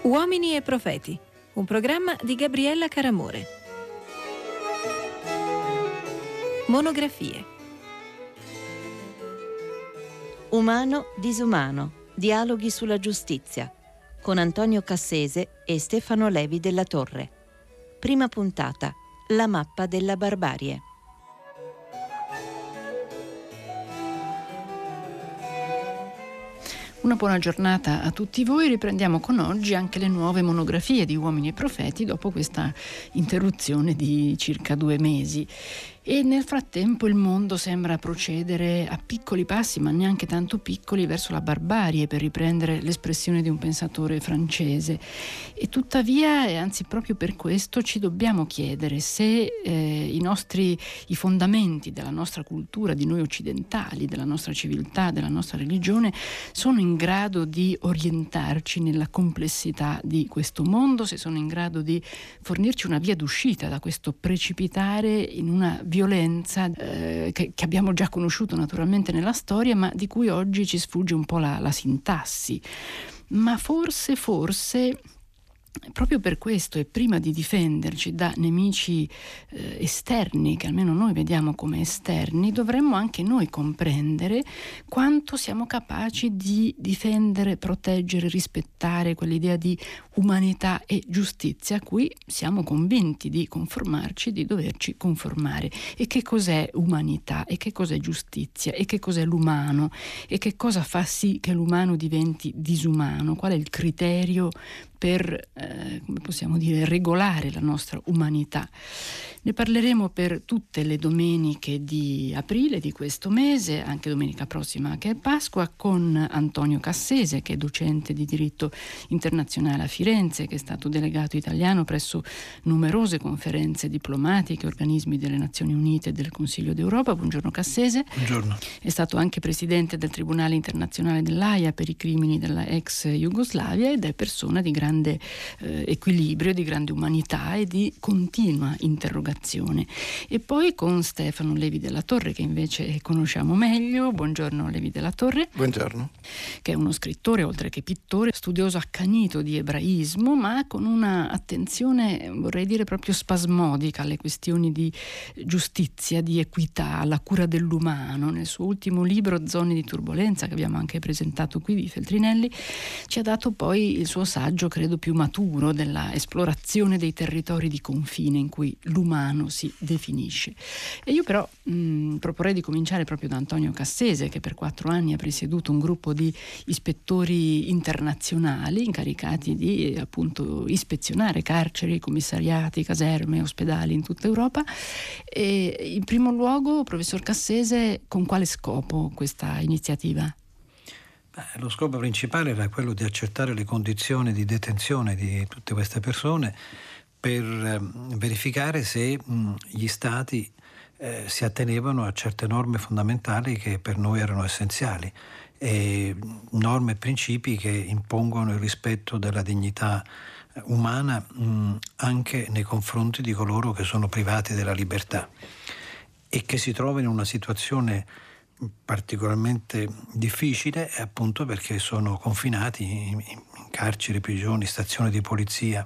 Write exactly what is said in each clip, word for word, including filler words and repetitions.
Uomini e profeti, un programma di Gabriella Caramore. Monografie. Umano disumano, dialoghi sulla giustizia, con Antonio Cassese e Stefano Levi della Torre. Prima puntata, la mappa della barbarie. Una buona giornata a tutti voi. Riprendiamo con oggi anche le nuove monografie di Uomini e Profeti dopo questa interruzione di circa due mesi. E nel frattempo il mondo sembra procedere a piccoli passi, ma neanche tanto piccoli, verso la barbarie, per riprendere l'espressione di un pensatore francese. E tuttavia, e anzi proprio per questo, ci dobbiamo chiedere se eh, i nostri i fondamenti della nostra cultura, di noi occidentali, della nostra civiltà, della nostra religione, sono in grado di orientarci nella complessità di questo mondo, se sono in grado di fornirci una via d'uscita da questo precipitare in una violenza eh, che, che abbiamo già conosciuto naturalmente nella storia, ma di cui oggi ci sfugge un po' la, la sintassi. Ma forse, forse proprio per questo, e prima di difenderci da nemici eh, esterni, che almeno noi vediamo come esterni, dovremmo anche noi comprendere quanto siamo capaci di difendere, proteggere, rispettare quell'idea di umanità e giustizia a cui siamo convinti di conformarci, di doverci conformare. E che cos'è umanità? E che cos'è giustizia? E che cos'è l'umano? E che cosa fa sì che l'umano diventi disumano? Qual è il criterio per, eh, come possiamo dire, regolare la nostra umanità? Ne parleremo per tutte le domeniche di aprile di questo mese, anche domenica prossima che è Pasqua, con Antonio Cassese, che è docente di diritto internazionale a Firenze, che è stato delegato italiano presso numerose conferenze diplomatiche, organismi delle Nazioni Unite e del Consiglio d'Europa. Buongiorno Cassese. Buongiorno. È stato anche presidente del Tribunale Internazionale dell'Aia per i crimini della ex Jugoslavia ed è persona di grande eh, equilibrio, di grande umanità e di continua interrogazione. E poi con Stefano Levi della Torre, che invece conosciamo meglio. Buongiorno Levi della Torre. Buongiorno. Che è uno scrittore, oltre che pittore, studioso accanito di ebraismo, ma con una attenzione, vorrei dire, proprio spasmodica alle questioni di giustizia, di equità, alla cura dell'umano. Nel suo ultimo libro, Zone di turbolenza, che abbiamo anche presentato qui di Feltrinelli, ci ha dato poi il suo saggio, credo più maturo, della esplorazione dei territori di confine in cui l'umano si definisce. E io però mh, proporrei di cominciare proprio da Antonio Cassese, che per quattro anni ha presieduto un gruppo di ispettori internazionali incaricati di appunto ispezionare carceri, commissariati, caserme, ospedali in tutta Europa. E in primo luogo, professor Cassese, con quale scopo questa iniziativa? Beh, lo scopo principale era quello di accertare le condizioni di detenzione di tutte queste persone, per eh, verificare se mh, gli stati eh, si attenevano a certe norme fondamentali che per noi erano essenziali, e norme e principi che impongono il rispetto della dignità umana mh, anche nei confronti di coloro che sono privati della libertà e che si trovano in una situazione particolarmente difficile, appunto perché sono confinati in, in carceri, prigioni, stazioni di polizia.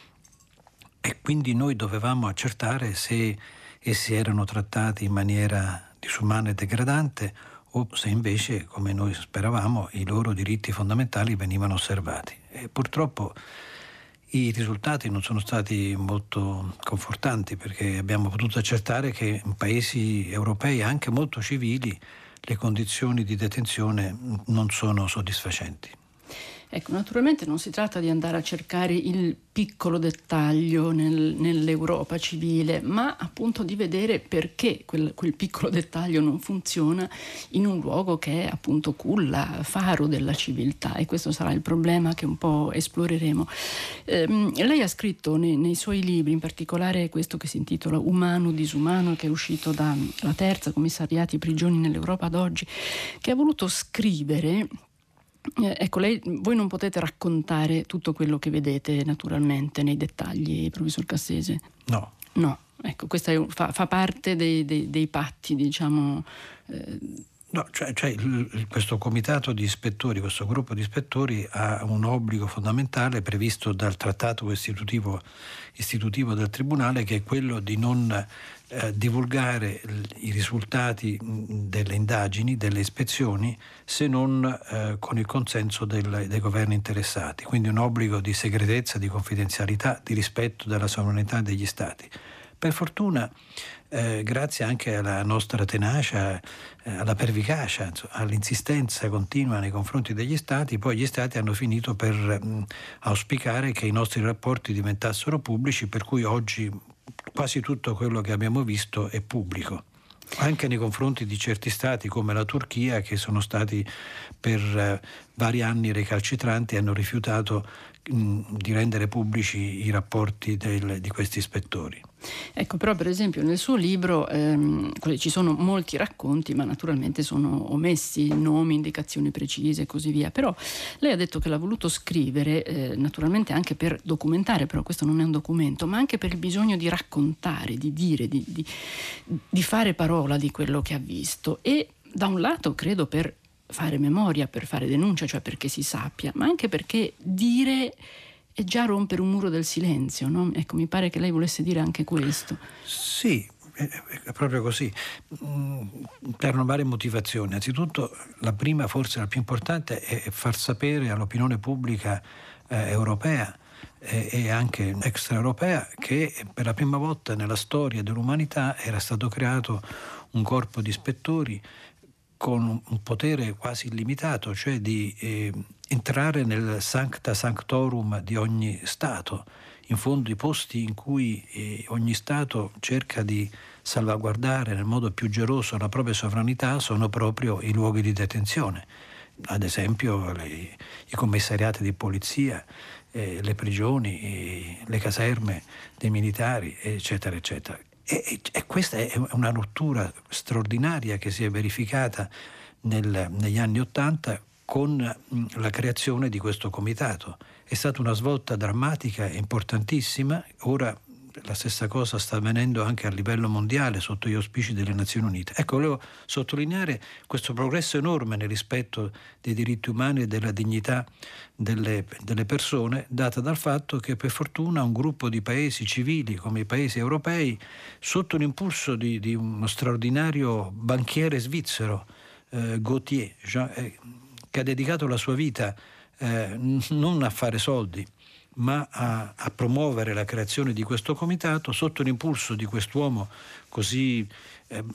E quindi noi dovevamo accertare se essi erano trattati in maniera disumana e degradante o se invece, come noi speravamo, i loro diritti fondamentali venivano osservati. E purtroppo i risultati non sono stati molto confortanti, perché abbiamo potuto accertare che in paesi europei, anche molto civili, le condizioni di detenzione non sono soddisfacenti. Ecco, naturalmente non si tratta di andare a cercare il piccolo dettaglio nel, nell'Europa civile, ma appunto di vedere perché quel, quel piccolo dettaglio non funziona in un luogo che è appunto culla, faro della civiltà, e questo sarà il problema che un po' esploreremo. Ehm, lei ha scritto nei, nei suoi libri, in particolare questo che si intitola Umano disumano, che è uscito dalla Terza, Commissariati e prigioni nell'Europa d'oggi, che ha voluto scrivere. Eh, ecco, lei, voi non potete raccontare tutto quello che vedete naturalmente nei dettagli, professor Cassese? No. No, ecco, questo fa, fa parte dei, dei, dei patti, diciamo, eh, No, cioè, cioè il, questo comitato di ispettori, questo gruppo di ispettori ha un obbligo fondamentale previsto dal trattato istitutivo, istitutivo del Tribunale, che è quello di non eh, divulgare i risultati delle indagini, delle ispezioni, se non eh, con il consenso del, dei governi interessati. Quindi un obbligo di segretezza, di confidenzialità, di rispetto della sovranità degli Stati. Per fortuna, eh, grazie anche alla nostra tenacia, eh, alla pervicacia, insomma, all'insistenza continua nei confronti degli Stati, poi gli Stati hanno finito per mh, auspicare che i nostri rapporti diventassero pubblici, per cui oggi quasi tutto quello che abbiamo visto è pubblico. Anche nei confronti di certi Stati come la Turchia, che sono stati per eh, vari anni recalcitranti e hanno rifiutato mh, di rendere pubblici i rapporti del, di questi ispettori. Ecco, però per esempio nel suo libro ehm, ci sono molti racconti, ma naturalmente sono omessi nomi, indicazioni precise e così via. Però lei ha detto che l'ha voluto scrivere eh, naturalmente anche per documentare, però questo non è un documento, ma anche per il bisogno di raccontare, di dire, di, di, di fare parola di quello che ha visto. E da un lato credo per fare memoria, per fare denuncia, cioè perché si sappia, ma anche perché dire è già rompere un muro del silenzio, no? Ecco, mi pare che lei volesse dire anche questo. Sì, è, è proprio così, per varie motivazioni. Anzitutto, la prima, forse la più importante, è far sapere all'opinione pubblica eh, europea e, e anche extraeuropea che per la prima volta nella storia dell'umanità era stato creato un corpo di ispettori con un potere quasi illimitato, cioè di eh, entrare nel sancta sanctorum di ogni Stato. In fondo i posti in cui eh, ogni Stato cerca di salvaguardare nel modo più geloso la propria sovranità sono proprio i luoghi di detenzione. Ad esempio le, i commissariati di polizia, eh, le prigioni, eh, le caserme dei militari, eccetera, eccetera. E, e questa è una rottura straordinaria che si è verificata nel, negli anni Ottanta con la creazione di questo comitato. È stata una svolta drammatica e importantissima. Ora la stessa cosa sta avvenendo anche a livello mondiale sotto gli auspici delle Nazioni Unite. Ecco, volevo sottolineare questo progresso enorme nel rispetto dei diritti umani e della dignità delle, delle persone, data dal fatto che per fortuna un gruppo di paesi civili come i paesi europei, sotto l'impulso di, di uno straordinario banchiere svizzero, eh, Gautier, Jean, eh, che ha dedicato la sua vita eh, non a fare soldi, ma a, a promuovere la creazione di questo comitato, sotto l'impulso di quest'uomo così eh,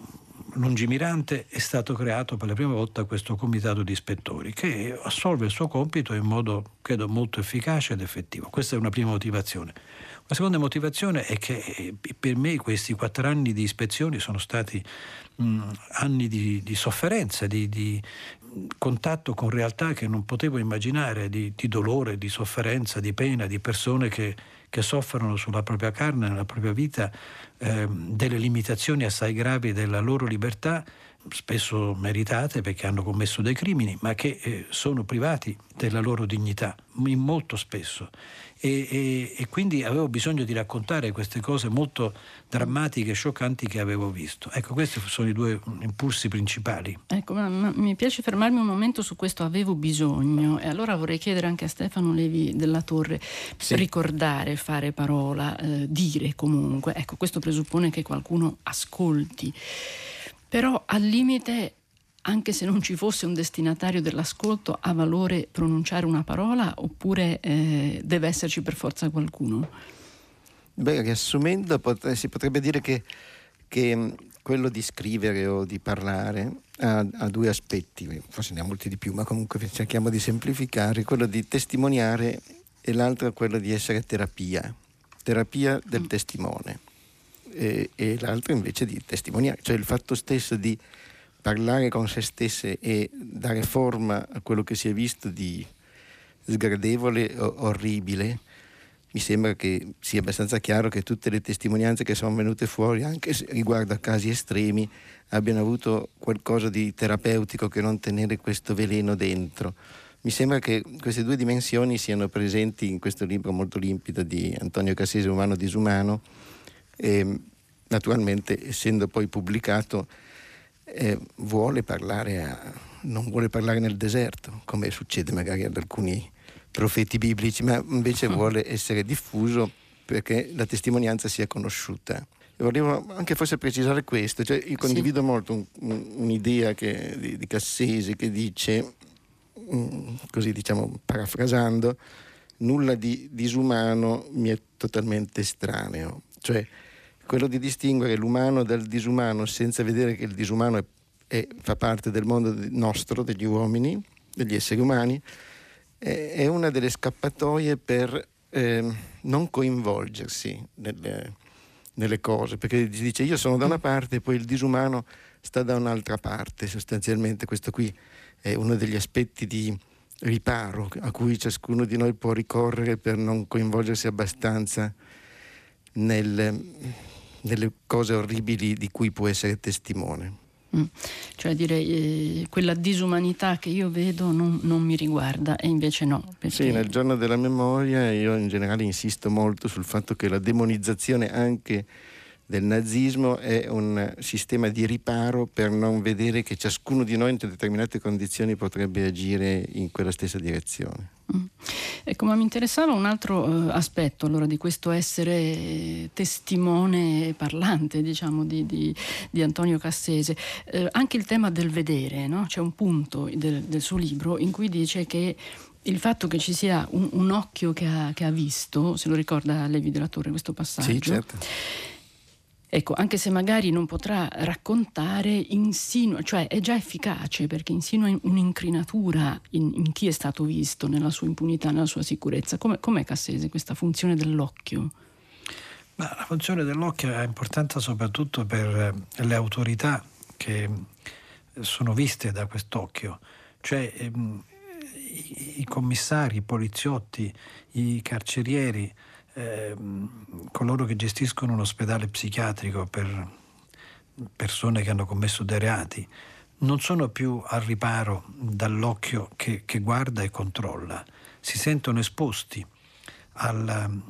lungimirante è stato creato per la prima volta questo comitato di ispettori che assolve il suo compito in modo, credo, molto efficace ed effettivo. Questa è una prima motivazione. La seconda motivazione è che per me questi quattro anni di ispezioni sono stati mh, anni di, di sofferenza, di, di contatto con realtà che non potevo immaginare, di, di dolore, di sofferenza, di pena, di persone che, che soffrono sulla propria carne, nella propria vita, eh, delle limitazioni assai gravi della loro libertà, spesso meritate perché hanno commesso dei crimini, ma che eh, sono privati della loro dignità, molto spesso. E, e, e quindi avevo bisogno di raccontare queste cose molto drammatiche e scioccanti che avevo visto. Ecco, questi sono i due impulsi principali. Ecco, ma, ma mi piace fermarmi un momento su questo avevo bisogno, e allora vorrei chiedere anche a Stefano Levi della Torre, sì. Ricordare, fare parola, eh, dire comunque, ecco, questo presuppone che qualcuno ascolti, però al limite, anche se non ci fosse un destinatario dell'ascolto, ha valore pronunciare una parola oppure eh, deve esserci per forza qualcuno? Beh, riassumendo, pot- si potrebbe dire che, che quello di scrivere o di parlare ha, ha due aspetti, forse ne ha molti di più, ma comunque cerchiamo di semplificare, quello di testimoniare e l'altro quello di essere terapia, terapia del mm. testimone, e, e l'altro invece di testimoniare, cioè il fatto stesso di parlare con se stesse e dare forma a quello che si è visto di sgradevole o orribile. Mi sembra che sia abbastanza chiaro che tutte le testimonianze che sono venute fuori, anche se riguardo a casi estremi, abbiano avuto qualcosa di terapeutico che non tenere questo veleno dentro. Mi sembra che queste due dimensioni siano presenti in questo libro molto limpido di Antonio Cassese, Umano Disumano, e naturalmente, essendo poi pubblicato, eh, vuole parlare a, non vuole parlare nel deserto, come succede magari ad alcuni profeti biblici, ma invece vuole essere diffuso perché la testimonianza sia conosciuta. E volevo anche forse precisare questo, cioè io condivido sì. molto un, un, un'idea che, di, di Cassesi che dice, così diciamo parafrasando, nulla di disumano mi è totalmente estraneo, cioè quello di distinguere l'umano dal disumano senza vedere che il disumano è, è, fa parte del mondo nostro, degli uomini, degli esseri umani, è, è una delle scappatoie per eh, non coinvolgersi nelle, nelle cose, perché si dice io sono da una parte e poi il disumano sta da un'altra parte. Sostanzialmente questo qui è uno degli aspetti di riparo a cui ciascuno di noi può ricorrere per non coinvolgersi abbastanza nel, nelle cose orribili di cui può essere testimone. Mm. Cioè dire eh, quella disumanità che io vedo non, non mi riguarda, e invece no. Perché... Sì, nel giorno della memoria io in generale insisto molto sul fatto che la demonizzazione anche del nazismo è un sistema di riparo per non vedere che ciascuno di noi in determinate condizioni potrebbe agire in quella stessa direzione. Mm. Ecco, ma mi interessava un altro uh, aspetto allora di questo essere testimone parlante, diciamo, di, di, di Antonio Cassese, uh, anche il tema del vedere, no? C'è un punto del, del suo libro in cui dice che il fatto che ci sia un, un occhio che ha, che ha visto, se lo ricorda Levi della Torre questo passaggio? Sì, certo. Ecco, anche se magari non potrà raccontare, insinua, cioè è già efficace perché insinua un'incrinatura in, in chi è stato visto, nella sua impunità, nella sua sicurezza. Come, com'è Cassese questa funzione dell'occhio? Ma la funzione dell'occhio è importante soprattutto per le autorità che sono viste da quest'occhio, cioè ehm, i, i commissari, i poliziotti, i carcerieri, Eh, coloro che gestiscono un ospedale psichiatrico per persone che hanno commesso dei reati non sono più al riparo dall'occhio che, che guarda e controlla, si sentono esposti al,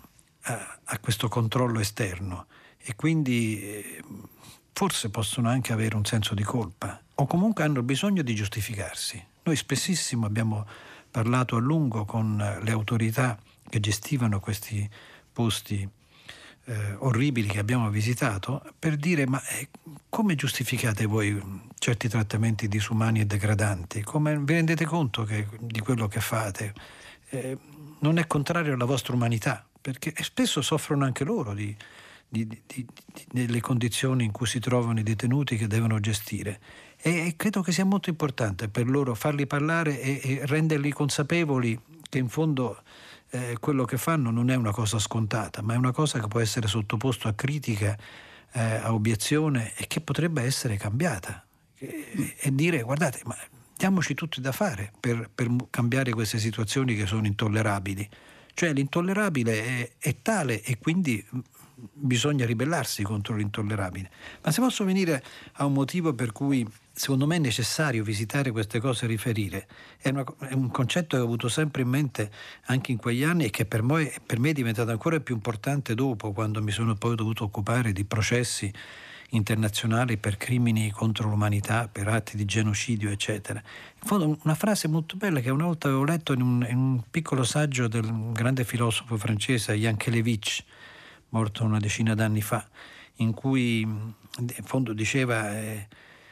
a, a questo controllo esterno e quindi eh, forse possono anche avere un senso di colpa o comunque hanno bisogno di giustificarsi. Noi spessissimo abbiamo parlato a lungo con le autorità che gestivano questi posti eh, orribili che abbiamo visitato per dire ma eh, come giustificate voi certi trattamenti disumani e degradanti? Come vi rendete conto che, di quello che fate? Eh, non è contrario alla vostra umanità, perché spesso soffrono anche loro di, di, di, di, delle condizioni in cui si trovano i detenuti che devono gestire. E credo che sia molto importante per loro farli parlare e, e renderli consapevoli che in fondo eh, quello che fanno non è una cosa scontata, ma è una cosa che può essere sottoposto a critica, eh, a obiezione e che potrebbe essere cambiata. E, e dire guardate, ma diamoci tutti da fare per, per cambiare queste situazioni che sono intollerabili. Cioè l'intollerabile è, è tale e quindi bisogna ribellarsi contro l'intollerabile. Ma se posso venire a un motivo per cui secondo me è necessario visitare queste cose e riferire, è, una, è un concetto che ho avuto sempre in mente anche in quegli anni e che per me, per me è diventato ancora più importante dopo, quando mi sono poi dovuto occupare di processi internazionali per crimini contro l'umanità, per atti di genocidio, eccetera. In fondo una frase molto bella che una volta avevo letto in un, in un piccolo saggio del grande filosofo francese Yankelevich, morto una decina d'anni fa, in cui in fondo diceva eh,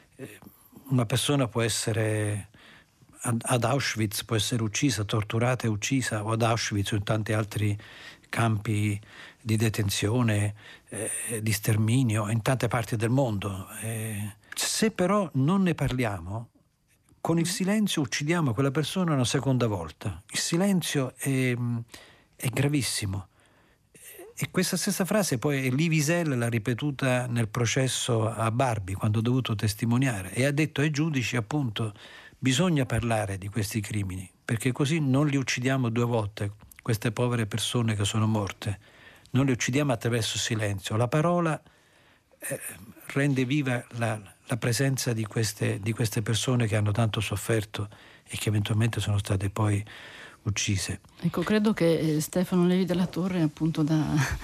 una persona può essere ad, ad Auschwitz, può essere uccisa, torturata e uccisa, o ad Auschwitz o in tanti altri campi di detenzione, eh, di sterminio, in tante parti del mondo. Eh, se però non ne parliamo, con il silenzio uccidiamo quella persona una seconda volta. Il silenzio è, è gravissimo. E questa stessa frase poi Elie Wiesel l'ha ripetuta nel processo a Barbie, quando ha dovuto testimoniare, e ha detto ai giudici appunto bisogna parlare di questi crimini, perché così non li uccidiamo due volte, queste povere persone che sono morte, non le uccidiamo attraverso il silenzio. La parola eh, rende viva la, la presenza di queste, di queste persone che hanno tanto sofferto e che eventualmente sono state poi uccise. Ecco, credo che Stefano Levi della Torre appunto da,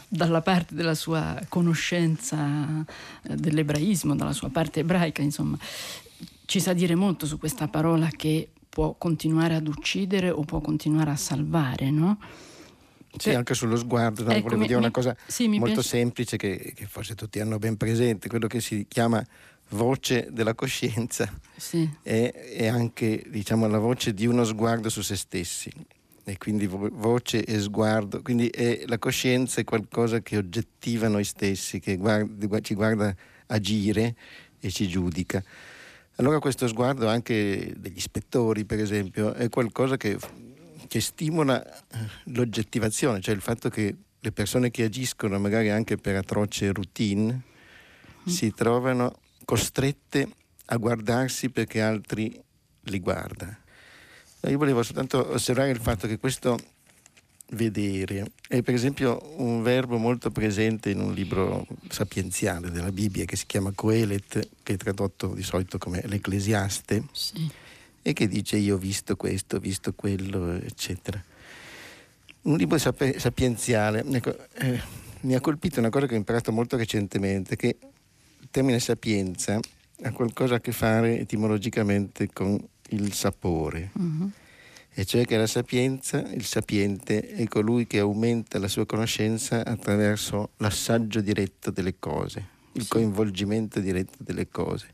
dalla parte della sua conoscenza dell'ebraismo, dalla sua parte ebraica, insomma, ci sa dire molto su questa parola che può continuare ad uccidere o può continuare a salvare, no? Sì, anche sullo sguardo, no? Ecco, Volevo mi, dire una mi, cosa sì, molto piace. semplice che, che forse tutti hanno ben presente, quello che si chiama voce della coscienza, sì. è, è anche, diciamo, la voce di uno sguardo su se stessi, e quindi vo- voce e sguardo, quindi è, la coscienza è qualcosa che oggettiva noi stessi, che guarda, ci guarda agire e ci giudica. Allora questo sguardo anche degli ispettori, per esempio, è qualcosa che, che stimola l'oggettivazione, cioè il fatto che le persone che agiscono magari anche per atroce routine mm. si trovano costrette a guardarsi perché altri li guarda. Io volevo soltanto osservare il fatto che questo vedere è per esempio un verbo molto presente in un libro sapienziale della Bibbia che si chiama Coelet, che è tradotto di solito come l'Ecclesiaste, sì. e che dice io ho visto questo, ho visto quello, eccetera. Un libro sap- sapienziale. Ecco, eh, mi ha colpito una cosa che ho imparato molto recentemente, che il termine sapienza ha qualcosa a che fare etimologicamente con il sapore. Uh-huh. E cioè che la sapienza, il sapiente, è colui che aumenta la sua conoscenza attraverso l'assaggio diretto delle cose, il sì. coinvolgimento diretto delle cose.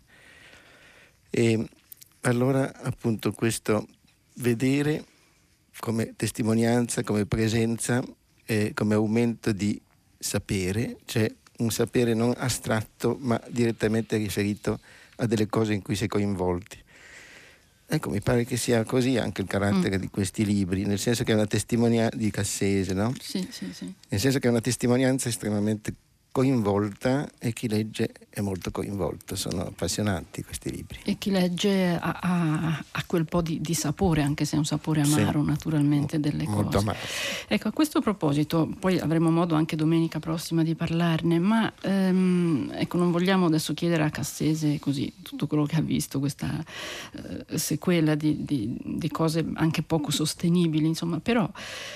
E allora appunto questo vedere come testimonianza, come presenza, eh, come aumento di sapere, cioè un sapere non astratto ma direttamente riferito a delle cose in cui si è coinvolti. Ecco, mi pare che sia così anche il carattere mm. di questi libri, nel senso che è una testimonianza di Cassese, no? Sì, sì, sì. Nel senso che è una testimonianza estremamente coinvolta e chi legge è molto coinvolto, sono appassionanti questi libri. E chi legge ha, ha, ha quel po' di, di sapore, anche se è un sapore amaro sì. naturalmente delle molto cose. Amaro. Ecco, a questo proposito, poi avremo modo anche domenica prossima di parlarne, ma ehm, ecco, non vogliamo adesso chiedere a Cassese così tutto quello che ha visto, questa eh, sequela di, di, di cose anche poco sostenibili, insomma, però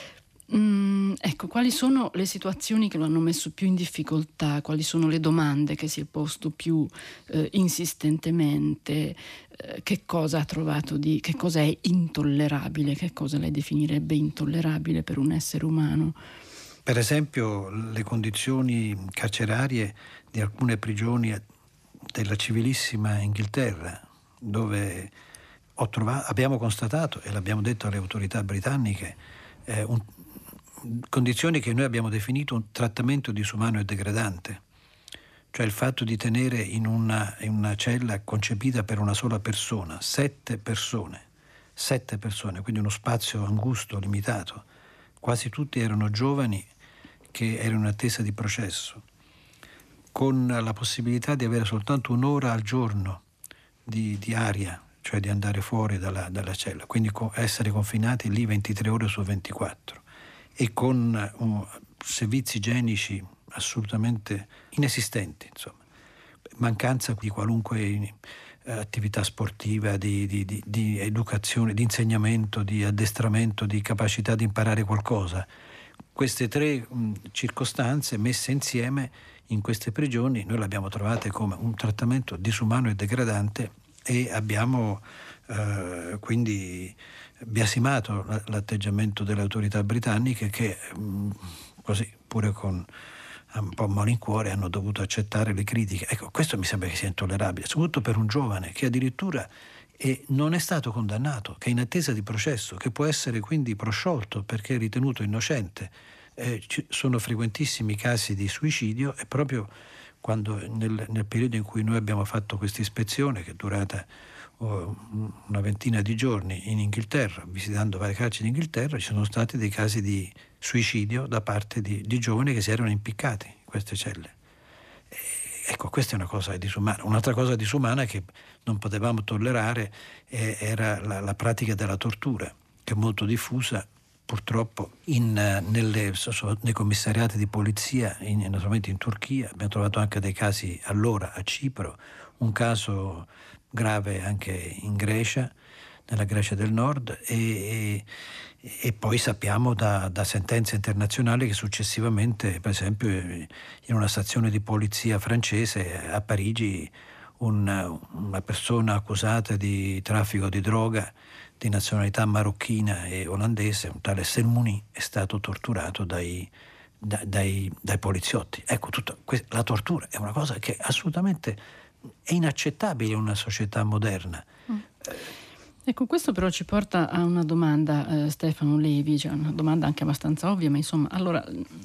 Mm, ecco, quali sono le situazioni che lo hanno messo più in difficoltà, quali sono le domande che si è posto più eh, insistentemente, eh, che cosa ha trovato di, che cosa è intollerabile, che cosa lei definirebbe intollerabile per un essere umano? Per esempio le condizioni carcerarie di alcune prigioni della civilissima Inghilterra, dove ho trovato, abbiamo constatato e l'abbiamo detto alle autorità britanniche, eh, un condizioni che noi abbiamo definito un trattamento disumano e degradante, cioè il fatto di tenere in una, in una cella concepita per una sola persona, sette persone, sette persone, quindi uno spazio angusto, limitato, quasi tutti erano giovani che erano in attesa di processo, con la possibilità di avere soltanto un'ora al giorno di, di aria, cioè di andare fuori dalla, dalla cella, quindi co- essere confinati lì ventitré ore su ventiquattro. E con um, servizi igienici assolutamente inesistenti, insomma, mancanza di qualunque eh, attività sportiva, di, di, di, di educazione, di insegnamento, di addestramento, di capacità di imparare qualcosa. Queste tre um, circostanze messe insieme in queste prigioni noi le abbiamo trovate come un trattamento disumano e degradante e abbiamo eh, quindi biasimato l'atteggiamento delle autorità britanniche che mh, così pure con un po' a malincuore hanno dovuto accettare le critiche. Ecco, questo mi sembra che sia intollerabile, soprattutto per un giovane che addirittura è, non è stato condannato, che è in attesa di processo, che può essere quindi prosciolto perché è ritenuto innocente. Eh, ci sono frequentissimi casi di suicidio e proprio quando nel, nel periodo in cui noi abbiamo fatto questa ispezione, che è durata una ventina di giorni in Inghilterra, visitando varie carceri d'Inghilterra, ci sono stati dei casi di suicidio da parte di, di giovani che si erano impiccati in queste celle. E, ecco, questa è una cosa disumana. Un'altra cosa disumana che non potevamo tollerare eh, era la, la pratica della tortura, che è molto diffusa purtroppo in, nelle, nei commissariati di polizia, in, naturalmente in Turchia. Abbiamo trovato anche dei casi allora a Cipro, un caso grave anche in Grecia, nella Grecia del Nord, e, e poi sappiamo da, da sentenze internazionali che successivamente, per esempio in una stazione di polizia francese a Parigi, una, una persona accusata di traffico di droga di nazionalità marocchina e olandese, un tale Selmouni, è stato torturato dai, da, dai, dai poliziotti. Ecco, tutta la tortura è una cosa che assolutamente è inaccettabile in una società moderna. Mm. Ecco, questo però ci porta a una domanda, eh, Stefano Levi, cioè una domanda anche abbastanza ovvia, ma insomma, allora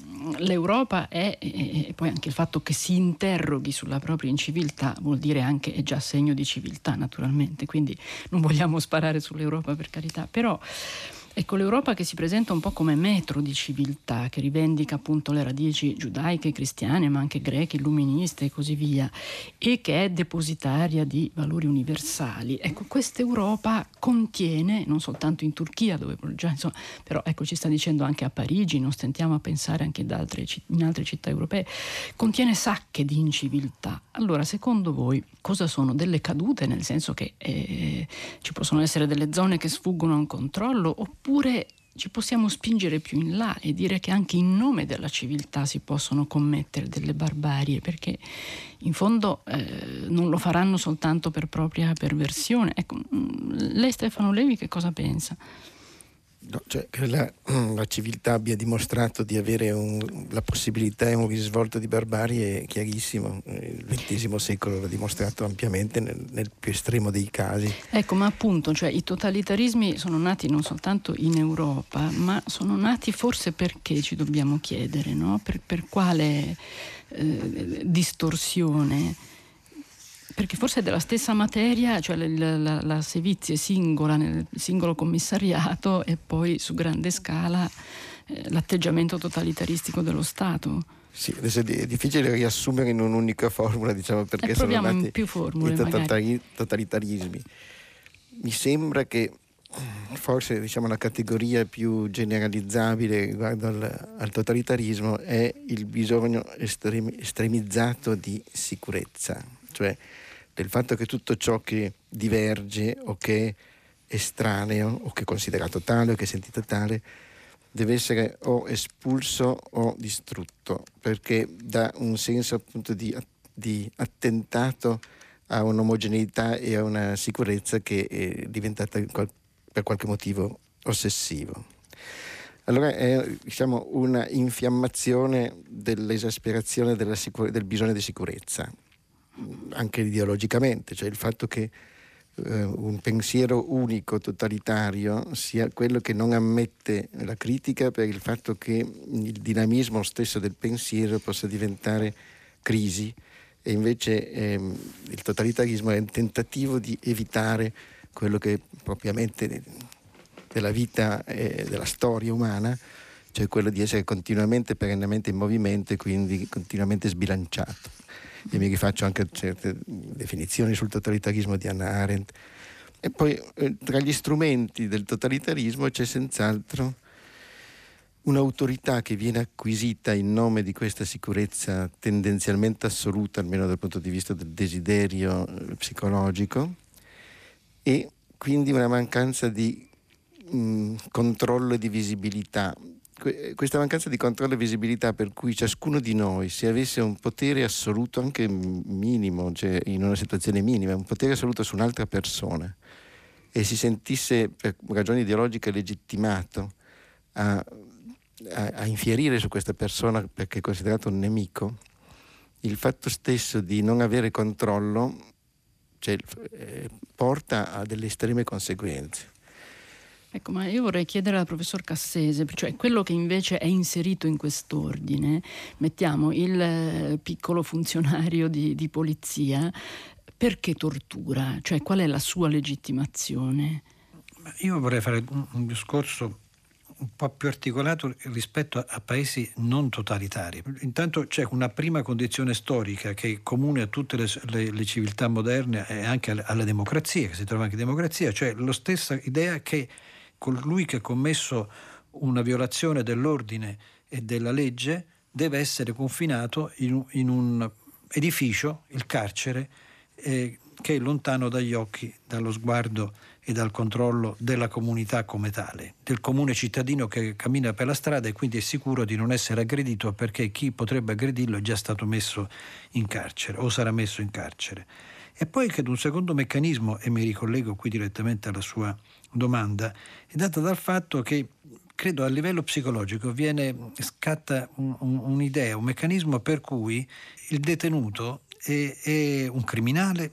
l'Europa è, e, e poi anche il fatto che si interroghi sulla propria inciviltà vuol dire anche, è già segno di civiltà naturalmente, quindi non vogliamo sparare sull'Europa, per carità, però ecco, l'Europa che si presenta un po' come metro di civiltà, che rivendica appunto le radici giudaiche, cristiane, ma anche greche, illuministe e così via, e che è depositaria di valori universali. Ecco, questa Europa contiene, non soltanto in Turchia, dove già insomma, però ecco, ci sta dicendo anche a Parigi, non stentiamo a pensare anche in altre, in altre città europee, contiene sacche di inciviltà. Allora, secondo voi, cosa sono delle cadute, nel senso che eh, ci possono essere delle zone che sfuggono a un controllo, oppure ci possiamo spingere più in là e dire che anche in nome della civiltà si possono commettere delle barbarie, perché in fondo eh, non lo faranno soltanto per propria perversione. Ecco, lei, Stefano Levi, che cosa pensa? No, cioè che la, la civiltà abbia dimostrato di avere un, la possibilità e un risvolto di barbarie è chiarissimo. Il ventesimo secolo l'ha dimostrato ampiamente nel, nel più estremo dei casi. Ecco, ma appunto, cioè, i totalitarismi sono nati non soltanto in Europa, ma sono nati forse perché, ci dobbiamo chiedere, no? Per, per quale eh, distorsione? Perché forse è della stessa materia, cioè la, la, la sevizie singola nel singolo commissariato e poi su grande scala eh, l'atteggiamento totalitaristico dello Stato. Sì, adesso è difficile riassumere in un'unica formula, diciamo, perché e sono nati in più formule, i totalitari- totalitarismi. Mi sembra che forse, diciamo, la categoria più generalizzabile riguardo al, al totalitarismo è il bisogno estremi, estremizzato di sicurezza, cioè del fatto che tutto ciò che diverge o che è estraneo o che è considerato tale o che è sentito tale deve essere o espulso o distrutto, perché dà un senso appunto di, di attentato a un'omogeneità e a una sicurezza che è diventata per qualche motivo ossessivo. Allora è, diciamo, una infiammazione dell'esasperazione della sicur- del bisogno di sicurezza, anche ideologicamente, cioè il fatto che eh, un pensiero unico totalitario sia quello che non ammette la critica, per il fatto che il dinamismo stesso del pensiero possa diventare crisi, e invece ehm, il totalitarismo è un tentativo di evitare quello che propriamente della vita e della storia umana, cioè quello di essere continuamente, perennemente in movimento e quindi continuamente sbilanciato. E mi rifaccio anche a certe definizioni sul totalitarismo di Hannah Arendt. E poi eh, tra gli strumenti del totalitarismo c'è senz'altro un'autorità che viene acquisita in nome di questa sicurezza tendenzialmente assoluta, almeno dal punto di vista del desiderio eh, psicologico, e quindi una mancanza di mh, controllo e di visibilità. Questa mancanza di controllo e visibilità, per cui ciascuno di noi, se avesse un potere assoluto, anche minimo, cioè in una situazione minima, un potere assoluto su un'altra persona, e si sentisse per ragioni ideologiche legittimato a, a, a infierire su questa persona perché è considerato un nemico, il fatto stesso di non avere controllo, cioè, eh, porta a delle estreme conseguenze. Ecco, ma io vorrei chiedere al professor Cassese, cioè quello che invece è inserito in quest'ordine, mettiamo il eh, piccolo funzionario di, di polizia, perché tortura? Cioè qual è la sua legittimazione? Io vorrei fare un, un discorso un po' più articolato rispetto a, a paesi non totalitari. Intanto c'è una prima condizione storica che è comune a tutte le, le, le civiltà moderne e anche alla, alla democrazia, che si trova anche in democrazia, cioè la stessa idea che colui che ha commesso una violazione dell'ordine e della legge deve essere confinato in, in un edificio, il carcere, eh, che è lontano dagli occhi, dallo sguardo e dal controllo della comunità come tale, del comune cittadino che cammina per la strada e quindi è sicuro di non essere aggredito perché chi potrebbe aggredirlo è già stato messo in carcere o sarà messo in carcere. E poi credo un secondo meccanismo, e mi ricollego qui direttamente alla sua domanda, è dato dal fatto che credo a livello psicologico viene scatta un, un, un'idea, un meccanismo per cui il detenuto è, è un criminale,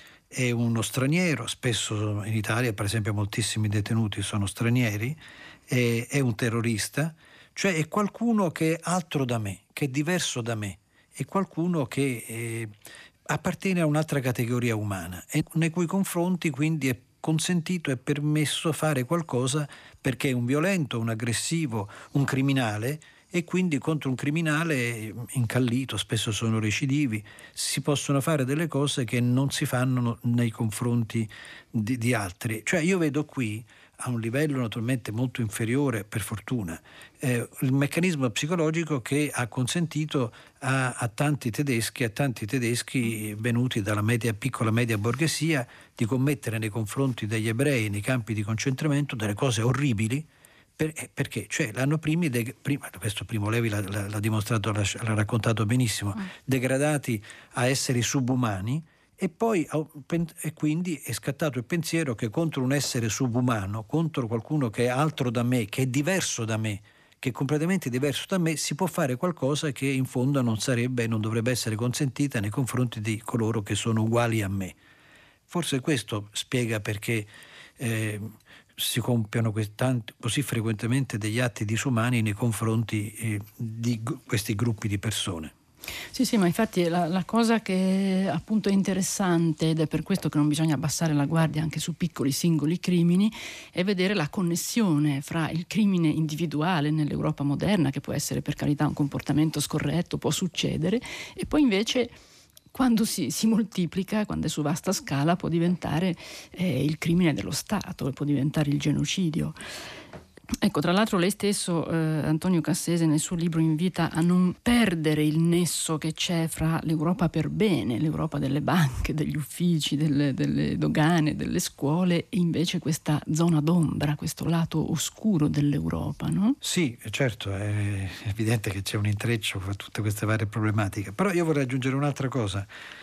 è uno straniero, spesso in Italia per esempio moltissimi detenuti sono stranieri, è, è un terrorista, cioè è qualcuno che è altro da me, che è diverso da me, è qualcuno che eh, appartiene a un'altra categoria umana e nei cui confronti quindi è consentito e permesso fare qualcosa perché è un violento, un aggressivo, un criminale, e quindi contro un criminale incallito, spesso sono recidivi, si possono fare delle cose che non si fanno nei confronti di, di altri. Cioè io vedo qui, a un livello naturalmente molto inferiore, per fortuna, eh, il meccanismo psicologico che ha consentito a, a tanti tedeschi, a tanti tedeschi venuti dalla media, piccola media borghesia, di commettere nei confronti degli ebrei nei campi di concentramento delle cose orribili. Per, perché? Cioè l'anno primi, de, prima, questo Primo Levi l'ha, l'ha dimostrato, l'ha, l'ha raccontato benissimo, mm. degradati a esseri subumani, e poi e quindi è scattato il pensiero che contro un essere subumano, contro qualcuno che è altro da me, che è diverso da me, che è completamente diverso da me, si può fare qualcosa che in fondo non sarebbe e non dovrebbe essere consentita nei confronti di coloro che sono uguali a me. Forse questo spiega perché eh, si compiono tanti, così frequentemente degli atti disumani nei confronti eh, di g- questi gruppi di persone. Sì, sì, ma infatti la, la cosa che appunto è interessante, ed è per questo che non bisogna abbassare la guardia anche su piccoli singoli crimini, è vedere la connessione fra il crimine individuale nell'Europa moderna, che può essere per carità un comportamento scorretto, può succedere, e poi invece quando si, si moltiplica, quando è su vasta scala, può diventare eh, il crimine dello Stato, può diventare il genocidio. Ecco, tra l'altro lei stesso, eh, Antonio Cassese, nel suo libro invita a non perdere il nesso che c'è fra l'Europa per bene, l'Europa delle banche, degli uffici, delle, delle dogane, delle scuole, e invece questa zona d'ombra, questo lato oscuro dell'Europa, no? Sì, certo, è evidente che c'è un intreccio fra tutte queste varie problematiche, però io vorrei aggiungere un'altra cosa.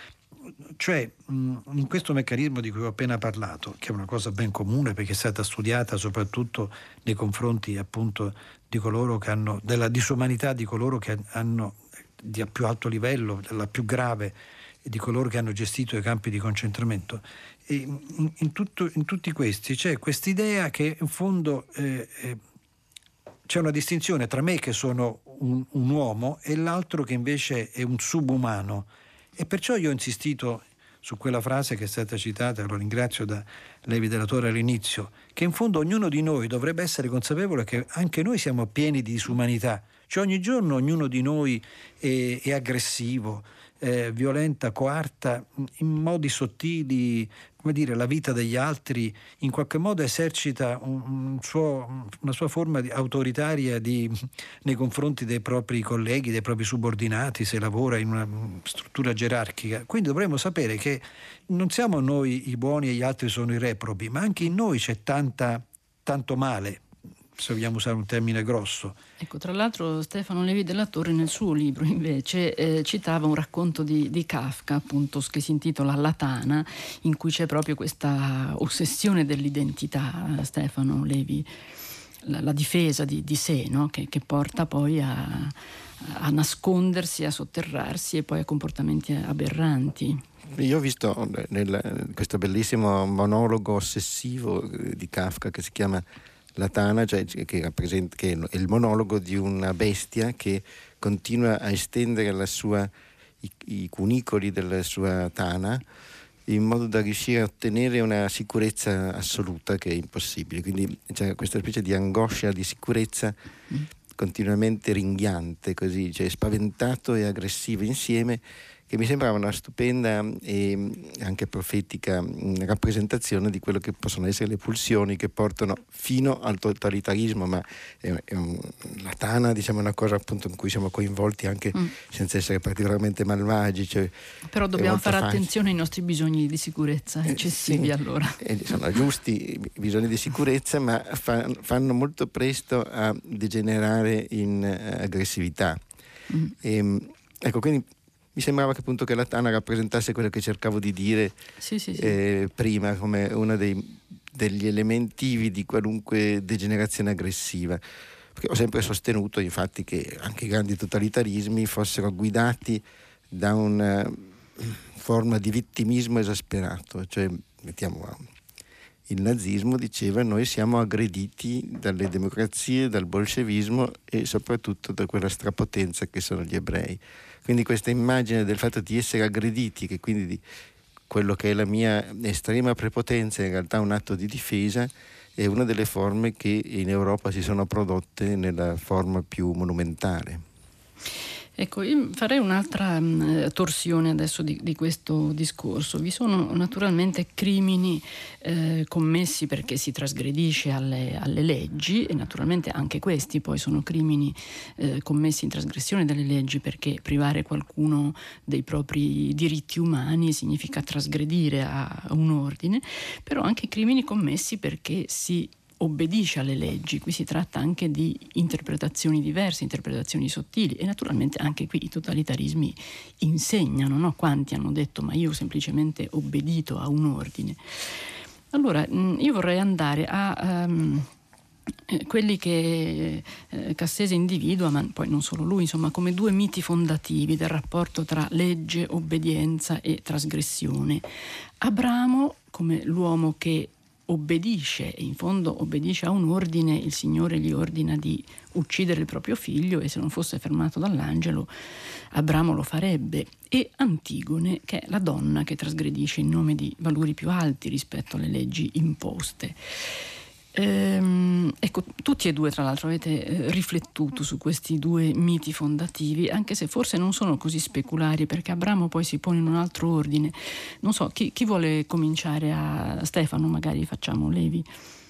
Cioè, in questo meccanismo di cui ho appena parlato, che è una cosa ben comune perché è stata studiata soprattutto nei confronti appunto di coloro che hanno, della disumanità di coloro che hanno di a più alto livello, della più grave, di coloro che hanno gestito i campi di concentramento, e in, in, tutto, in tutti questi c'è quest'idea che in fondo eh, eh, c'è una distinzione tra me che sono un, un uomo e l'altro che invece è un subumano. E perciò io ho insistito su quella frase che è stata citata, lo ringrazio da Levi della Torre all'inizio, che in fondo ognuno di noi dovrebbe essere consapevole che anche noi siamo pieni di disumanità, cioè ogni giorno ognuno di noi è, è aggressivo, eh, violenta, coarta in modi sottili, come dire, la vita degli altri, in qualche modo esercita un, un suo, una sua forma di, autoritaria di, nei confronti dei propri colleghi, dei propri subordinati, se lavora in una struttura gerarchica. Quindi dovremmo sapere che non siamo noi i buoni e gli altri sono i reprobi, ma anche in noi c'è tanta, tanto male, se vogliamo usare un termine grosso. Ecco, tra l'altro Stefano Levi della Torre nel suo libro invece eh, citava un racconto di, di Kafka, appunto, che si intitola La Tana, in cui c'è proprio questa ossessione dell'identità, Stefano Levi, la, la difesa di, di sé, no? che, che porta poi a, a nascondersi, a sotterrarsi e poi a comportamenti aberranti. Io ho visto nel, questo bellissimo monologo ossessivo di Kafka che si chiama La Tana, cioè che, rappresenta, che è il monologo di una bestia che continua a estendere la sua, i, i cunicoli della sua tana in modo da riuscire a ottenere una sicurezza assoluta che è impossibile. Quindi c'è questa specie di angoscia di sicurezza continuamente ringhiante, così, cioè spaventato e aggressivo insieme, che che mi sembrava una stupenda e anche profetica rappresentazione di quello che possono essere le pulsioni che portano fino al totalitarismo, ma è, è un, la Tana, diciamo, è una cosa appunto in cui siamo coinvolti anche mm. senza essere particolarmente malvagi. Cioè, però dobbiamo fare facile. attenzione ai nostri bisogni di sicurezza eccessivi, eh, sì, allora. Eh, sono giusti i bisogni di sicurezza, ma fa, fanno molto presto a degenerare in uh, aggressività. Mm. E, ecco, quindi mi sembrava che appunto che la Tana rappresentasse quello che cercavo di dire sì, sì, sì. Eh, prima, come uno dei, degli elementi di qualunque degenerazione aggressiva. Perché ho sempre sostenuto infatti che anche i grandi totalitarismi fossero guidati da una forma di vittimismo esasperato. Cioè, mettiamo, il nazismo diceva: noi siamo aggrediti dalle democrazie, dal bolscevismo e soprattutto da quella strapotenza che sono gli ebrei. Quindi questa immagine del fatto di essere aggrediti, che quindi di quello che è la mia estrema prepotenza è in realtà un atto di difesa, è una delle forme che in Europa si sono prodotte nella forma più monumentale. Ecco, io farei un'altra mh, torsione adesso di, di questo discorso. Vi sono naturalmente crimini eh, commessi perché si trasgredisce alle, alle leggi, e naturalmente anche questi poi sono crimini eh, commessi in trasgressione delle leggi, perché privare qualcuno dei propri diritti umani significa trasgredire a, a un ordine, però anche crimini commessi perché si obbedisce alle leggi. Qui si tratta anche di interpretazioni diverse, interpretazioni sottili, e naturalmente anche qui i totalitarismi insegnano, no? Quanti hanno detto: ma io ho semplicemente obbedito a un ordine. Allora io vorrei andare a um, eh, quelli che eh, Cassese individua, ma poi non solo lui, insomma, come due miti fondativi del rapporto tra legge, obbedienza e trasgressione. Abramo come l'uomo che obbedisce, e in fondo obbedisce a un ordine. Il Signore gli ordina di uccidere il proprio figlio, e se non fosse fermato dall'angelo Abramo lo farebbe. E Antigone, che è la donna che trasgredisce in nome di valori più alti rispetto alle leggi imposte. Ehm, ecco, tutti e due tra l'altro avete eh, riflettuto su questi due miti fondativi, anche se forse non sono così speculari, perché Abramo poi si pone in un altro ordine. Non so, chi, chi vuole cominciare? A Stefano, magari facciamo Levi.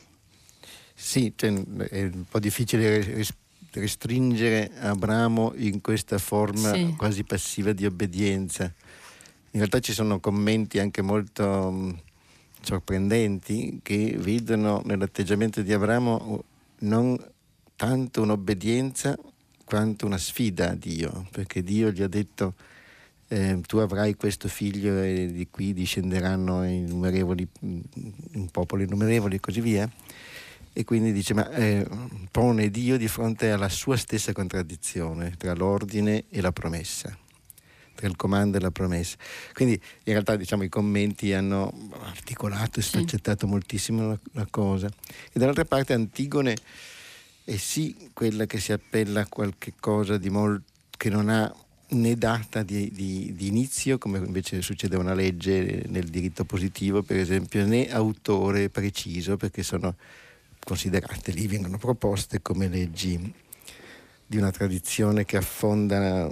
Sì, cioè, è un po' difficile restringere Abramo in questa forma sì. quasi passiva di obbedienza. In realtà ci sono commenti anche molto sorprendenti che vedono nell'atteggiamento di Abramo non tanto un'obbedienza quanto una sfida a Dio, perché Dio gli ha detto eh, tu avrai questo figlio e di qui discenderanno innumerevoli, un popolo innumerevoli e così via, e quindi dice ma eh, pone Dio di fronte alla sua stessa contraddizione tra l'ordine e la promessa, tra il comando e la promessa. Quindi in realtà, diciamo, i commenti hanno articolato e sfaccettato sì. moltissimo la, la cosa. E dall'altra parte Antigone è sì quella che si appella a qualche cosa di molto che non ha né data di, di, di inizio, come invece succede a una legge nel diritto positivo per esempio, né autore preciso, perché sono considerate, lì vengono proposte come leggi di una tradizione che affonda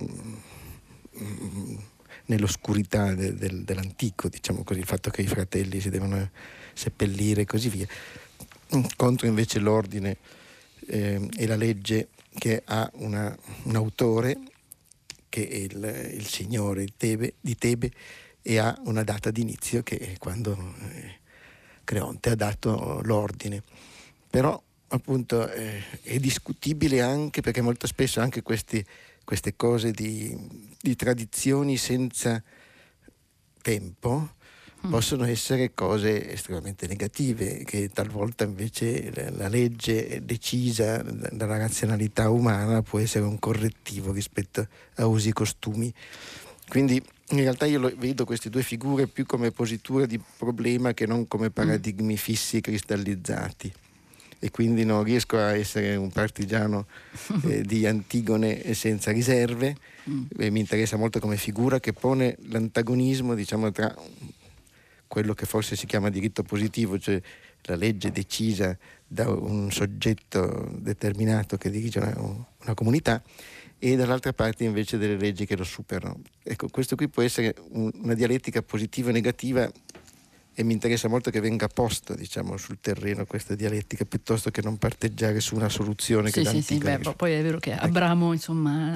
nell'oscurità de, de, dell'antico, diciamo così, il fatto che i fratelli si devono seppellire e così via, contro invece l'ordine eh, e la legge che ha una, un autore che è il, il signore di Tebe, di Tebe, e ha una data d'inizio che è quando eh, Creonte ha dato l'ordine. Però appunto eh, è discutibile anche perché molto spesso anche questi queste cose di, di tradizioni senza tempo mm. possono essere cose estremamente negative, che talvolta invece la, la legge decisa dalla razionalità umana può essere un correttivo rispetto a usi e costumi. Quindi in realtà io lo, vedo queste due figure più come positura di problema che non come paradigmi mm. fissi e cristallizzati. E quindi non riesco a essere un partigiano eh, di Antigone senza riserve. Mm. E mi interessa molto come figura che pone l'antagonismo, diciamo, tra quello che forse si chiama diritto positivo, cioè la legge decisa da un soggetto determinato che dirige una, una comunità, e dall'altra parte invece delle leggi che lo superano. Ecco, questo qui può essere un, una dialettica positiva e negativa, e mi interessa molto che venga posta, diciamo, sul terreno questa dialettica, piuttosto che non parteggiare su una soluzione sì, che sì, sì, beh, poi è vero che Abramo, insomma,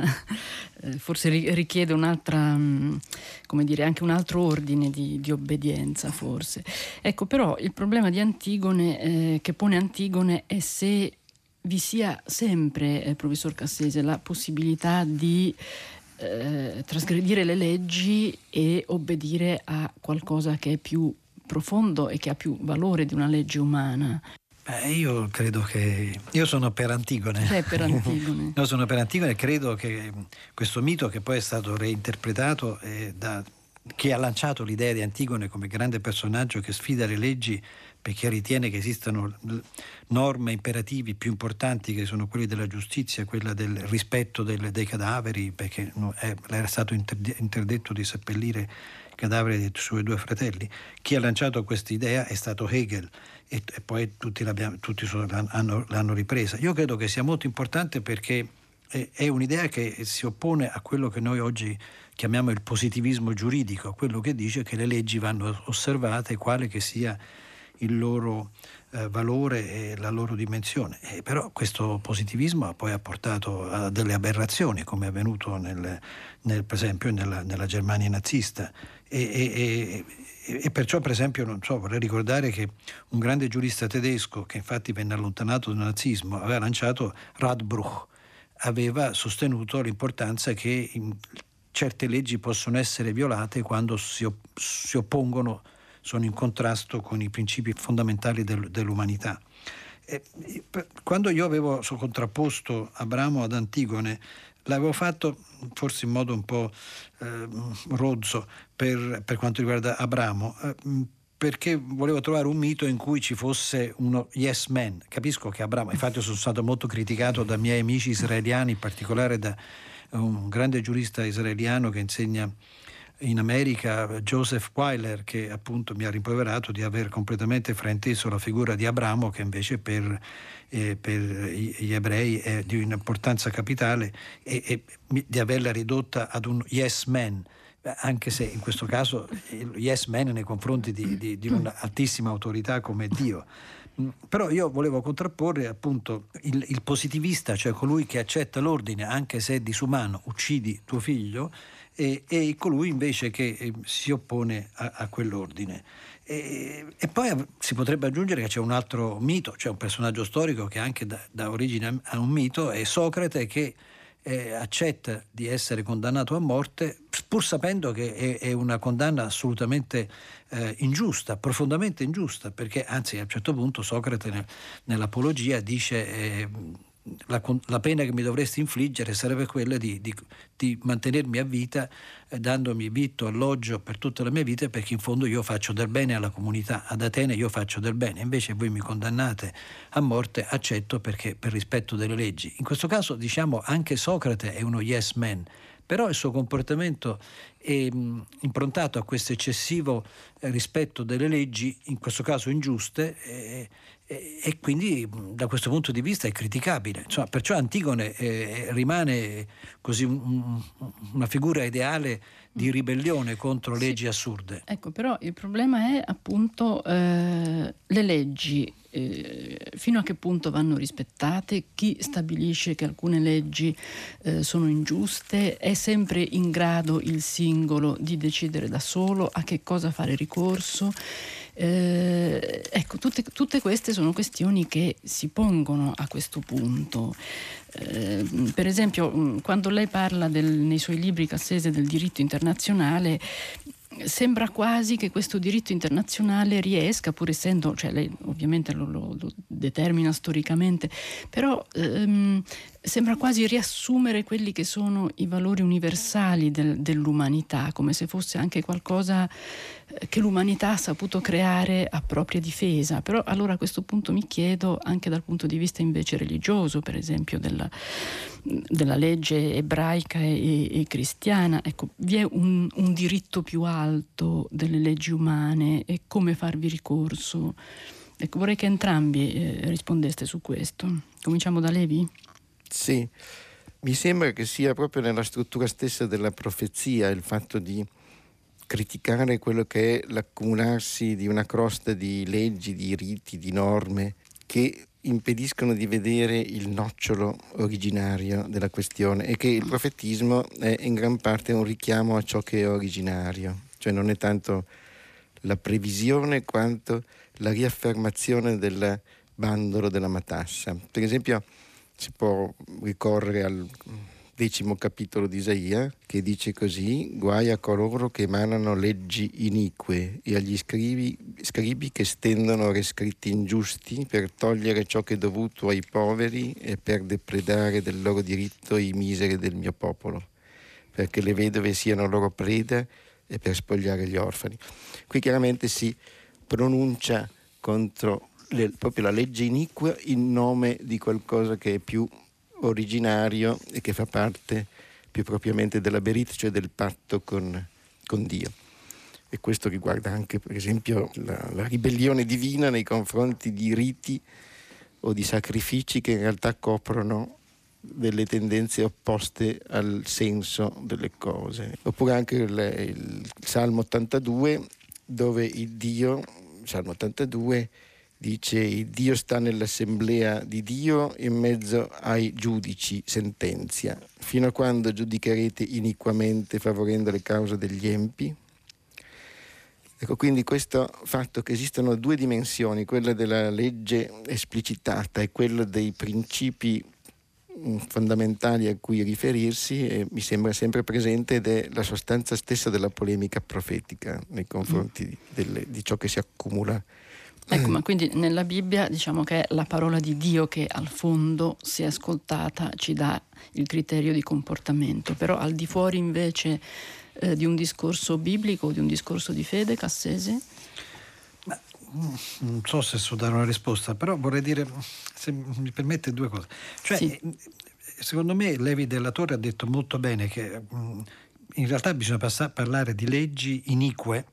forse richiede un'altra, come dire, anche un altro ordine di, di obbedienza, forse. Ecco, però il problema di Antigone, eh, che pone Antigone, è se vi sia sempre, eh, professor Cassese, la possibilità di eh, trasgredire le leggi e obbedire a qualcosa che è più profondo e che ha più valore di una legge umana. Beh, io credo che io sono per Antigone. Sei per Antigone. Io sono per Antigone e credo che questo mito, che poi è stato reinterpretato eh, da chi ha lanciato l'idea di Antigone come grande personaggio che sfida le leggi perché ritiene che esistano norme imperativi più importanti, che sono quelli della giustizia, quella del rispetto del, dei cadaveri, perché era stato interdetto di seppellire i cadaveri dei suoi due fratelli. Chi ha lanciato questa idea è stato Hegel, e, e poi tutti, l'abbiamo, tutti l'hanno, l'hanno ripresa. Io credo che sia molto importante perché è, è un'idea che si oppone a quello che noi oggi chiamiamo il positivismo giuridico, quello che dice che le leggi vanno osservate quale che sia il loro eh, valore e la loro dimensione. E però questo positivismo poi ha portato a delle aberrazioni, come è avvenuto nel, nel, per esempio nella, nella Germania nazista, e, e, e, e perciò, per esempio, non so, vorrei ricordare che un grande giurista tedesco, che infatti venne allontanato dal nazismo, aveva lanciato Radbruch, aveva sostenuto l'importanza che in, certe leggi possono essere violate quando si, op- si oppongono, sono in contrasto con i principi fondamentali del, dell'umanità. E, quando io avevo contrapposto Abramo ad Antigone, l'avevo fatto forse in modo un po' eh, rozzo per, per quanto riguarda Abramo, eh, perché volevo trovare un mito in cui ci fosse uno yes man. Capisco che Abramo, infatti sono stato molto criticato da miei amici israeliani, in particolare da un grande giurista israeliano che insegna in America, Joseph Weiler, che appunto mi ha rimproverato di aver completamente frainteso la figura di Abramo, che invece per, eh, per gli ebrei è di un'importanza capitale, e, e di averla ridotta ad un yes man, anche se in questo caso il yes man nei confronti di, di, di un'altissima autorità come Dio. Però io volevo contrapporre appunto il, il positivista, cioè colui che accetta l'ordine anche se è disumano, uccidi tuo figlio, e, e colui invece che eh, si oppone a, a quell'ordine. E, e poi si potrebbe aggiungere che c'è un altro mito, c'è un personaggio storico che anche dà, dà origine a un mito, è Socrate, che eh, accetta di essere condannato a morte pur sapendo che è, è una condanna assolutamente eh, ingiusta, profondamente ingiusta, perché anzi a un certo punto Socrate nel, nell'Apologia dice eh, La, la pena che mi dovresti infliggere sarebbe quella di, di, di mantenermi a vita, eh, dandomi vitto, alloggio per tutta la mia vita, perché in fondo io faccio del bene alla comunità, ad Atene io faccio del bene, invece voi mi condannate a morte, accetto perché per rispetto delle leggi. In questo caso diciamo anche Socrate è uno yes man, però il suo comportamento è mh, improntato a questo eccessivo eh, rispetto delle leggi, in questo caso ingiuste, eh, e, e quindi mh, da questo punto di vista è criticabile. Insomma, perciò Antigone eh, rimane così un, un, una figura ideale di ribellione contro leggi sì. assurde. Ecco, però il problema è appunto eh, le leggi. Eh, fino a che punto vanno rispettate, chi stabilisce che alcune leggi eh, sono ingiuste, è sempre in grado il singolo di decidere da solo a che cosa fare ricorso. Eh, ecco, tutte, tutte queste sono questioni che si pongono a questo punto. Eh, per esempio, quando lei parla del, nei suoi libri, Cassese, del diritto internazionale, sembra quasi che questo diritto internazionale riesca, pur essendo, cioè lei ovviamente lo, lo, lo determina storicamente, però ehm, sembra quasi riassumere quelli che sono i valori universali del, dell'umanità, come se fosse anche qualcosa che l'umanità ha saputo creare a propria difesa. Però allora a questo punto mi chiedo, anche dal punto di vista invece religioso, per esempio della, della legge ebraica e, e cristiana, ecco, vi è un, un diritto più alto delle leggi umane, e come farvi ricorso? Ecco, vorrei che entrambi eh, rispondeste su questo. Cominciamo da Levi? Sì, mi sembra che sia proprio nella struttura stessa della profezia il fatto di criticare quello che è l'accumularsi di una crosta di leggi, di riti, di norme che impediscono di vedere il nocciolo originario della questione, e che il profetismo è in gran parte un richiamo a ciò che è originario, cioè non è tanto la previsione quanto la riaffermazione del bandolo della matassa. Per esempio si può ricorrere al decimo capitolo di Isaia, che dice così: guai a coloro che emanano leggi inique e agli scribi, scribi che stendono rescritti ingiusti per togliere ciò che è dovuto ai poveri e per depredare del loro diritto i miseri del mio popolo, perché le vedove siano loro preda e per spogliare gli orfani. Qui chiaramente si pronuncia contro le, proprio la legge iniqua in nome di qualcosa che è più originario e che fa parte più propriamente della Berit, cioè del patto con, con Dio. E questo riguarda anche, per esempio, la, la ribellione divina nei confronti di riti o di sacrifici che in realtà coprono delle tendenze opposte al senso delle cose. Oppure anche il, il Salmo ottantadue, dove il Dio, Salmo ottantadue, dice: il Dio sta nell'assemblea di Dio, in mezzo ai giudici sentenzia. Fino a quando giudicherete iniquamente favorendo le cause degli empi? Ecco, quindi questo fatto che esistono due dimensioni, quella della legge esplicitata e quella dei principi fondamentali a cui riferirsi, eh, mi sembra sempre presente, ed è la sostanza stessa della polemica profetica nei confronti di, delle, di ciò che si accumula. Ecco, ma quindi nella Bibbia diciamo che è la parola di Dio che al fondo, se ascoltata, ci dà il criterio di comportamento, però al di fuori invece eh, di un discorso biblico o di un discorso di fede, Cassese? Ma, non so se so dare una risposta, però vorrei dire, se mi permette, due cose. Cioè, sì. Secondo me Levi della Torre ha detto molto bene che in realtà bisogna passare, parlare di leggi inique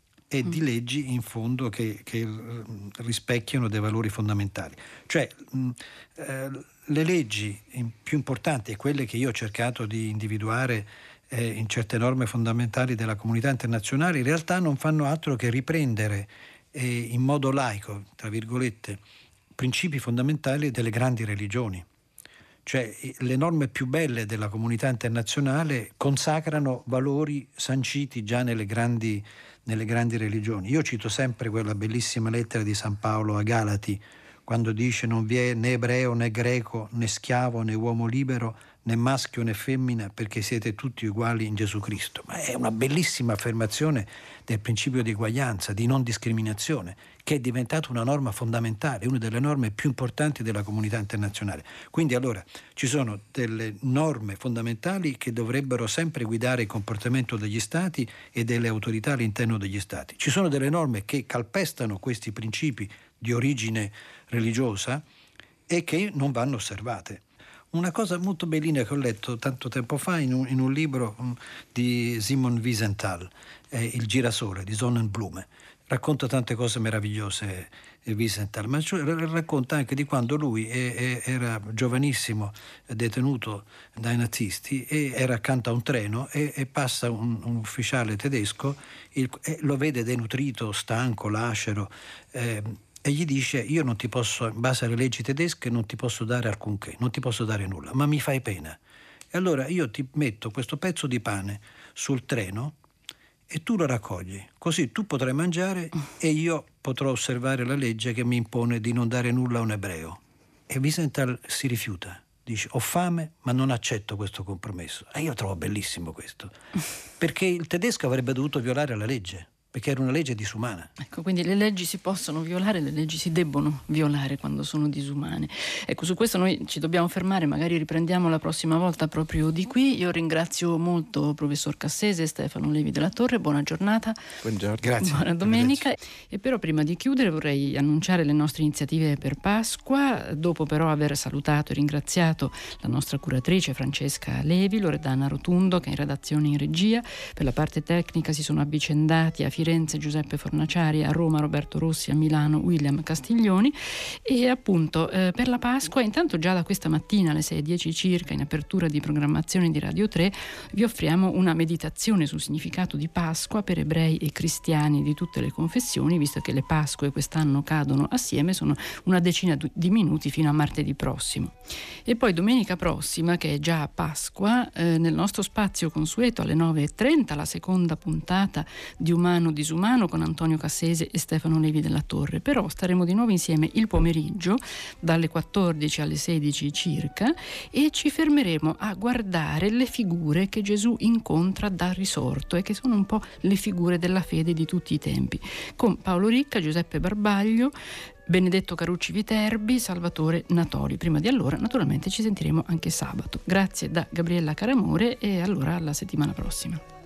e di leggi in fondo che, che rispecchiano dei valori fondamentali. Cioè mh, eh, le leggi più importanti e quelle che io ho cercato di individuare eh, in certe norme fondamentali della comunità internazionale in realtà non fanno altro che riprendere eh, in modo laico, tra virgolette, principi fondamentali delle grandi religioni. Cioè le norme più belle della comunità internazionale consacrano valori sanciti già nelle grandi nelle grandi religioni. Io cito sempre quella bellissima lettera di San Paolo a Galati, quando dice: non vi è né ebreo né greco, né schiavo né uomo libero, né maschio né femmina, perché siete tutti uguali in Gesù Cristo. Ma è una bellissima affermazione del principio di eguaglianza, di non discriminazione, che è diventata una norma fondamentale, una delle norme più importanti della comunità internazionale. Quindi allora ci sono delle norme fondamentali che dovrebbero sempre guidare il comportamento degli Stati e delle autorità all'interno degli Stati. Ci sono delle norme che calpestano questi principi di origine religiosa e che non vanno osservate. Una cosa molto bellina che ho letto tanto tempo fa in un, in un libro um, di Simon Wiesenthal, eh, Il girasole di Sonnenblume. Racconta tante cose meravigliose eh, Wiesenthal, ma cioè, racconta anche di quando lui è, è, era giovanissimo, detenuto dai nazisti, e era accanto a un treno e, e passa un, un ufficiale tedesco, il, e lo vede denutrito, stanco, lacero, eh, e gli dice: io non ti posso, in base alle leggi tedesche, non ti posso dare alcunché, non ti posso dare nulla, ma mi fai pena. E allora io ti metto questo pezzo di pane sul treno e tu lo raccogli, così tu potrai mangiare e io potrò osservare la legge che mi impone di non dare nulla a un ebreo. E Wiesenthal si rifiuta, dice: ho fame ma non accetto questo compromesso. E io trovo bellissimo questo, perché il tedesco avrebbe dovuto violare la legge, perché era una legge disumana. Ecco, quindi le leggi si possono violare, le leggi si debbono violare quando sono disumane. Ecco, su questo noi ci dobbiamo fermare, magari riprendiamo la prossima volta proprio di qui. Io ringrazio molto professor Cassese e Stefano Levi della Torre, buona giornata. Buongiorno. Grazie. Buona domenica. E però prima di chiudere vorrei annunciare le nostre iniziative per Pasqua, dopo però aver salutato e ringraziato la nostra curatrice Francesca Levi, Loredana Rotundo che è in redazione in regia, per la parte tecnica si sono avvicendati a Firenze Giuseppe Fornaciari, a Roma Roberto Rossi, a Milano William Castiglioni. E appunto eh, per la Pasqua, intanto già da questa mattina alle sei e dieci circa, in apertura di programmazione di Radio tre, vi offriamo una meditazione sul significato di Pasqua per ebrei e cristiani di tutte le confessioni, visto che le Pasque quest'anno cadono assieme, sono una decina di minuti fino a martedì prossimo. E poi domenica prossima, che è già Pasqua, eh, nel nostro spazio consueto alle nove e trenta la seconda puntata di Umano Disumano con Antonio Cassese e Stefano Levi della Torre. Però staremo di nuovo insieme il pomeriggio dalle quattordici alle sedici circa e ci fermeremo a guardare le figure che Gesù incontra dal risorto e che sono un po' le figure della fede di tutti i tempi, con Paolo Ricca, Giuseppe Barbaglio, Benedetto Carucci Viterbi, Salvatore Natoli. Prima di allora naturalmente ci sentiremo anche sabato. Grazie da Gabriella Caramore e allora alla settimana prossima.